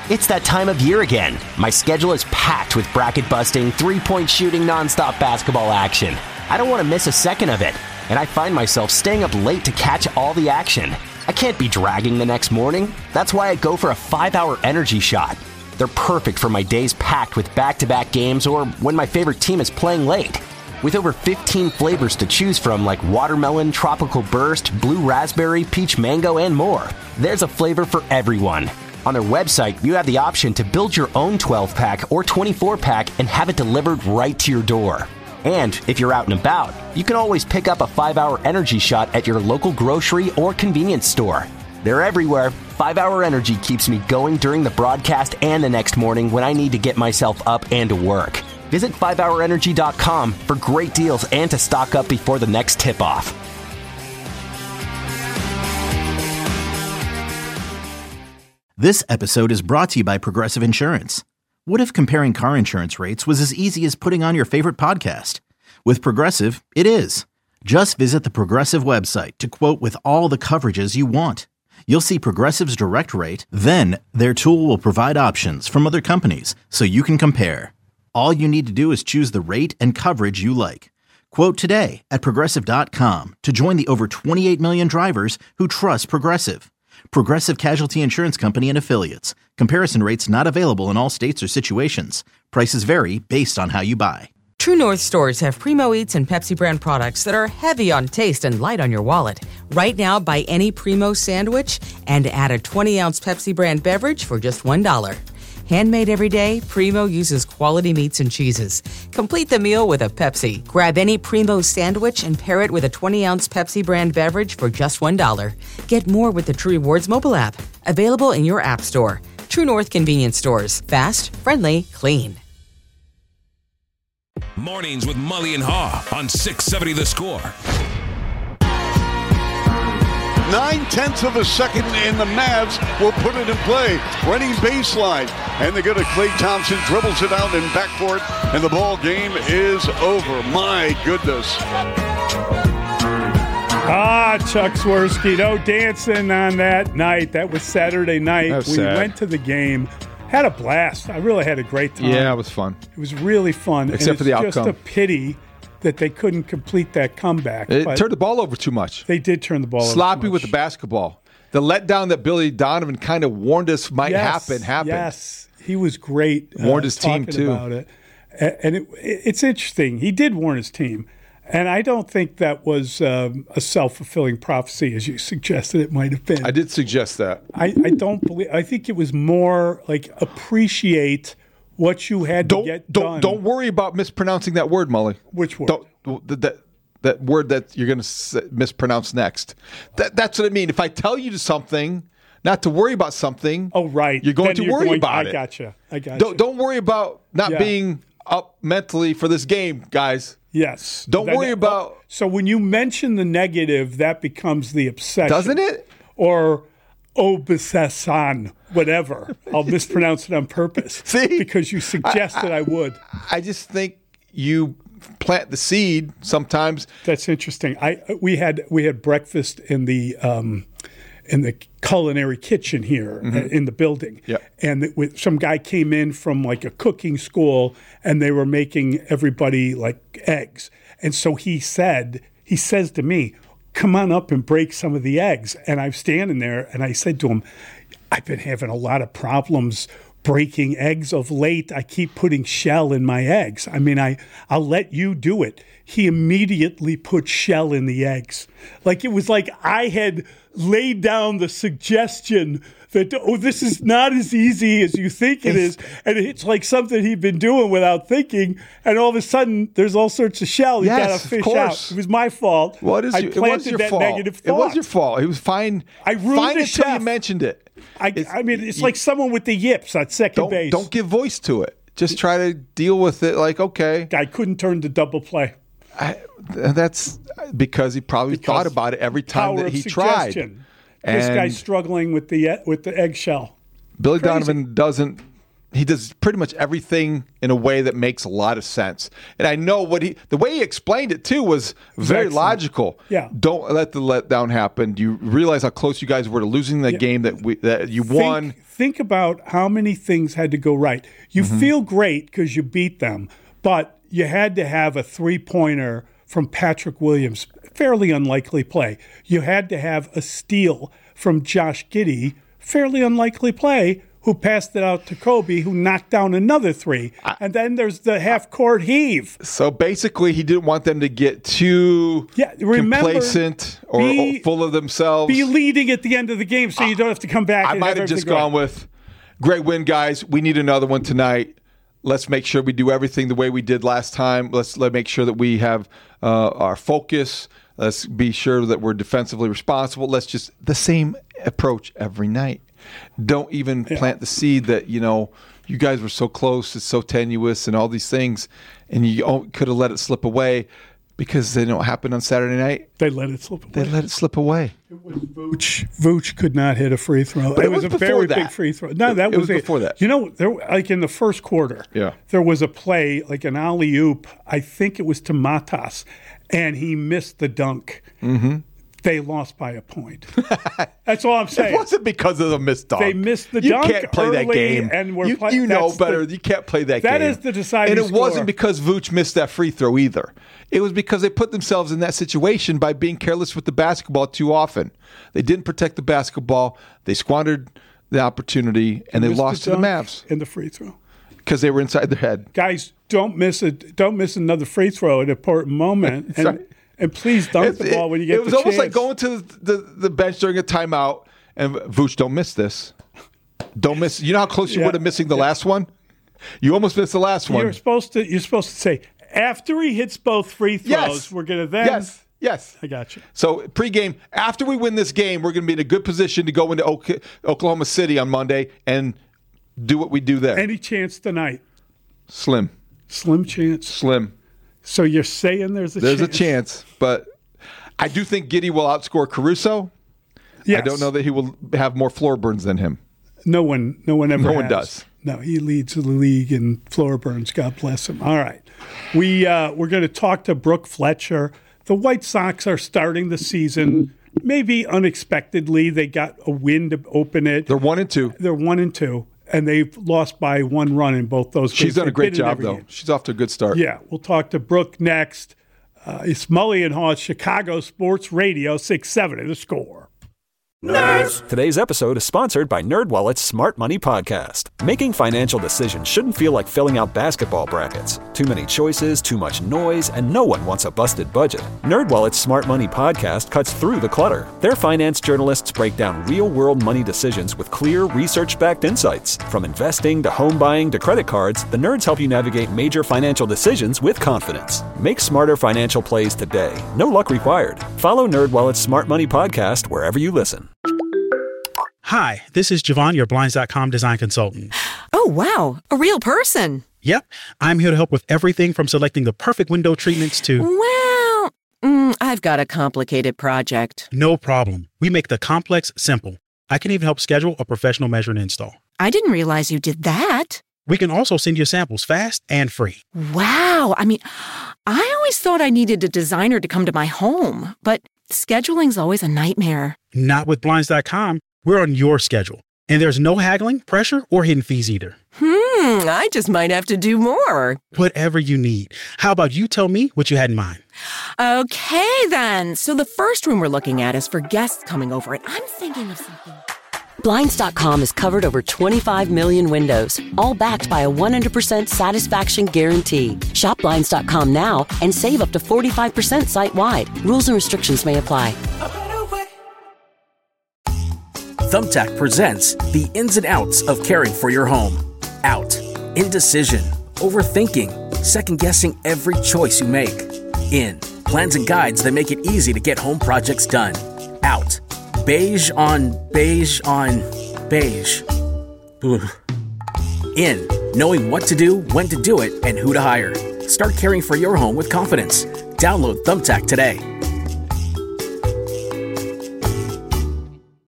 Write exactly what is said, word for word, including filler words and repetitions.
It's that time of year again. My schedule is packed with bracket-busting, three-point shooting, nonstop basketball action. I don't want to miss a second of it, and I find myself staying up late to catch all the action. I can't be dragging the next morning. That's why I go for a five-hour energy shot. They're perfect for my days packed with back-to-back games or when my favorite team is playing late. With over fifteen flavors to choose from like watermelon, tropical burst, blue raspberry, peach mango, and more, there's a flavor for everyone. On their website, you have the option to build your own twelve-pack or twenty-four pack and have it delivered right to your door. And if you're out and about, you can always pick up a five-hour energy shot at your local grocery or convenience store. They're everywhere. five-hour Energy keeps me going during the broadcast and the next morning when I need to get myself up and to work. Visit five hour energy dot com for great deals and to stock up before the next tip-off. This episode is brought to you by Progressive Insurance. What if comparing car insurance rates was as easy as putting on your favorite podcast? With Progressive, it is. Just visit the Progressive website to quote with all the coverages you want. You'll see Progressive's direct rate, then their tool will provide options from other companies so you can compare. All you need to do is choose the rate and coverage you like. Quote today at Progressive dot com to join the over twenty-eight million drivers who trust Progressive. Progressive Casualty Insurance Company and Affiliates. Comparison rates not available in all states or situations. Prices vary based on how you buy. True North stores have Primo Eats and Pepsi brand products that are heavy on taste and light on your wallet. Right now, buy any Primo sandwich and add a twenty ounce Pepsi brand beverage for just one dollar. Handmade every day, Primo uses quality meats and cheeses. Complete the meal with a Pepsi. Grab any Primo sandwich and pair it with a twenty ounce Pepsi brand beverage for just one dollar. Get more with the True Rewards mobile app. Available in your app store. True North convenience stores. Fast, friendly, clean. Mornings with Mully and Haw on six seventy The Score. Nine-tenths of a second, and the Mavs will put it in play. Running baseline, and they go to Klay Thompson, dribbles it out in backcourt, and the ball game is over. My goodness. Ah, Chuck Swirsky, no dancing on that night. That was Saturday night. That was we sad. went to the game. Had a blast. I really had a great time. Yeah, it was fun. It was really fun. Except and for the it's outcome. just a pity that they couldn't complete that comeback. It but turned the ball over too much. They did turn the ball over Sloppy too much. with the basketball. The letdown that Billy Donovan kind of warned us might yes, happen happened. Yes, he was great. Warned uh, his team, talking too. About it. A- And it, it's interesting. He did warn his team. And I don't think that was um, a self-fulfilling prophecy, as you suggested it might have been. I did suggest that. I, I don't believe. I think it was more like appreciate what you had Don't to get don't done. don't worry about mispronouncing that word, Mully. Which word? Don't, that, that that word that you're going to mispronounce next. That that's what I mean. If I tell you something, not to worry about something. Oh, right. You're going Then to you're worry going- about I it. gotcha. I gotcha. Don't don't worry about not Yeah. being up mentally for this game, guys. Yes. Don't Then- worry about. So when you mention the negative, that becomes the obsession, Doesn't it? Or obsession, whatever. I'll mispronounce it on purpose. See? Because you suggested I, I would. I just think you plant the seed sometimes. That's interesting. I we had we had breakfast in the um, in the culinary kitchen here Mm-hmm. in the building, Yeah. and it, with, some guy came in from like a cooking school, and they were making everybody like eggs, and so he said he says to me, "Come on up and break some of the eggs," and I'm standing there, and I said to him, "I've been having a lot of problems breaking eggs of late. I keep putting shell in my eggs. I mean, I, I'll let you do it." He immediately put shell in the eggs. Like it was like I had laid down the suggestion that, oh, this is not as easy as you think it is. And it's like something he'd been doing without thinking. And all of a sudden, there's all sorts of shell you Yes, got of to fish course. out. It was my fault. What is I your, it planted was your that fault. negative thought. It was your fault. It was fine. I ruined fine the until you chef. mentioned it. I, It's- I mean, it's you- like someone with the yips at second Don't base. don't give voice to it. Just try to deal with it. Like okay, I couldn't turn to double play. I, that's because he probably Because thought about it every time Power that of he tried. suggestion. This And guy's struggling with the with the eggshell. Billy Crazy. Donovan doesn't he does pretty much everything in a way that makes a lot of sense. And I know what he, the way he explained it too was very Excellent. Logical. Yeah. Don't let the letdown happen. Do you realize how close you guys were to losing the yeah. game that we that you think, won? Think about how many things had to go right. You mm-hmm. feel great because you beat them, but you had to have a three-pointer from Patrick Williams, fairly unlikely play. You had to have a steal from Josh Giddey, fairly unlikely play, who passed it out to Kobe, who knocked down another three. And then there's the half-court heave. So basically, he didn't want them to get too yeah, remember, complacent or be, full of themselves. Be leading at the end of the game so you don't have to come back. I and might have, have just gone right. with, great win, guys. We need another one tonight. Let's make sure we do everything the way we did last time. Let's let make sure that we have uh, our focus. Let's be sure that we're defensively responsible. Let's just the same approach every night. Don't even yeah. plant the seed that, you know, you guys were so close, it's so tenuous and all these things, and you could have let it slip away because they don't happen on Saturday night. They let it slip away. They let it slip away. It was Vooch. Vooch could not hit a free throw. But it, it was, was a before very that. big free throw. No, that it was, was it. before that. You know, there, like in the first quarter, yeah. there was a play, like an alley-oop, I think it was to Matas, and he missed the dunk. Mm-hmm. They lost by a point. That's all I'm saying. It wasn't because of the missed dunk. They missed the you dunk. You can't play early that game. And we're you play- you know better. The, you can't play that, that game. That is the deciding And it score. wasn't because Vooch missed that free throw either. It was because they put themselves in that situation by being careless with the basketball too often. They didn't protect the basketball. They squandered the opportunity, and they, they lost the to the Mavs. In the free throw. Because they were inside their head. Guys, don't miss it. Don't miss another free throw at an important moment. and, right. and please dunk it, the ball when you get the chance. It was almost like going to the, the, the bench during a timeout, and Vooch, don't miss this. Don't miss. You know how close you yeah. were to missing the yeah. last one? You almost missed the last one. You're supposed to. You're supposed to say after he hits both free throws, yes. we're going to then. Yes. Yes. I got you. So pregame, after we win this game, we're going to be in a good position to go into Oklahoma City on Monday and do what we do there. Any chance tonight? Slim. Slim chance? Slim. So you're saying there's a there's chance? There's a chance, but I do think Giddey will outscore Caruso. Yes. I don't know that he will have more floor burns than him. No one, no one ever No has. one does. No, he leads the league in floor burns. God bless him. All right. We, uh, we're going to talk to Brooke Fletcher. The White Sox are starting the season maybe unexpectedly. They got a win to open it. They're one and two. They're one and two. And they've lost by one run in both those games. She's done a great They've job, though. game. She's off to a good start. Yeah, we'll talk to Brooke next. Uh, it's Mully and Haw, Chicago Sports Radio, six seventy The Score. Nerds! Today's episode is sponsored by NerdWallet's Smart Money Podcast. Making financial decisions shouldn't feel like filling out basketball brackets. Too many choices, too much noise, and no one wants a busted budget. NerdWallet's Smart Money Podcast cuts through the clutter. Their finance journalists break down real-world money decisions with clear, research-backed insights. From investing to home buying to credit cards, the nerds help you navigate major financial decisions with confidence. Make smarter financial plays today. No luck required. Follow NerdWallet's Smart Money Podcast wherever you listen. Hi, this is Javon, your Blinds dot com design consultant. Oh, wow. A real person. Yep. I'm here to help with everything from selecting the perfect window treatments to... Well, mm, I've got a complicated project. No problem. We make the complex simple. I can even help schedule a professional measure and install. I didn't realize you did that. We can also send you samples fast and free. Wow. I mean, I always thought I needed a designer to come to my home, but scheduling's always a nightmare. Not with Blinds dot com. We're on your schedule. And there's no haggling, pressure, or hidden fees either. Hmm, I just might have to do more. Whatever you need. How about you tell me what you had in mind? Okay, then. So the first room we're looking at is for guests coming over, and I'm thinking of something. Blinds dot com has covered over twenty-five million windows, all backed by a one hundred percent satisfaction guarantee. Shop Blinds dot com now and save up to forty-five percent site-wide. Rules and restrictions may apply. Thumbtack presents the ins and outs of caring for your home. Out. Indecision. Overthinking. Second-guessing every choice you make. In. Plans and guides that make it easy to get home projects done. Out. Beige on beige on beige. Ugh. In. Knowing what to do, when to do it, and who to hire. Start caring for your home with confidence. Download Thumbtack today.